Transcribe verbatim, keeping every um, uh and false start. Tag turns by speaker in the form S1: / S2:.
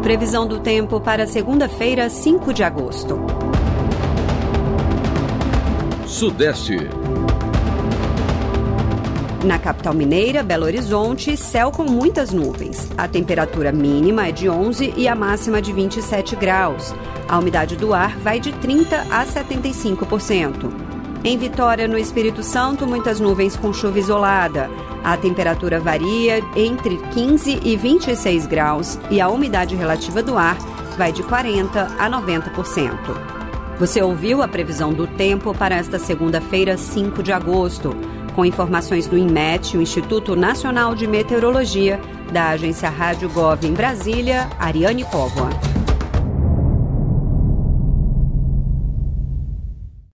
S1: Previsão do tempo para segunda-feira, cinco de agosto.
S2: Sudeste.
S1: Na capital mineira, Belo Horizonte, céu com muitas nuvens. A temperatura mínima é de onze e a máxima de vinte e sete graus. A umidade do ar vai de trinta a setenta e cinco por cento. Em Vitória, no Espírito Santo, muitas nuvens com chuva isolada. A temperatura varia entre quinze e vinte e seis graus e a umidade relativa do ar vai de quarenta a noventa por cento. Você ouviu a previsão do tempo para esta segunda-feira, cinco de agosto. Com informações do INMET, o Instituto Nacional de Meteorologia, da agência Rádio Gov em Brasília, Ariane Póvoa.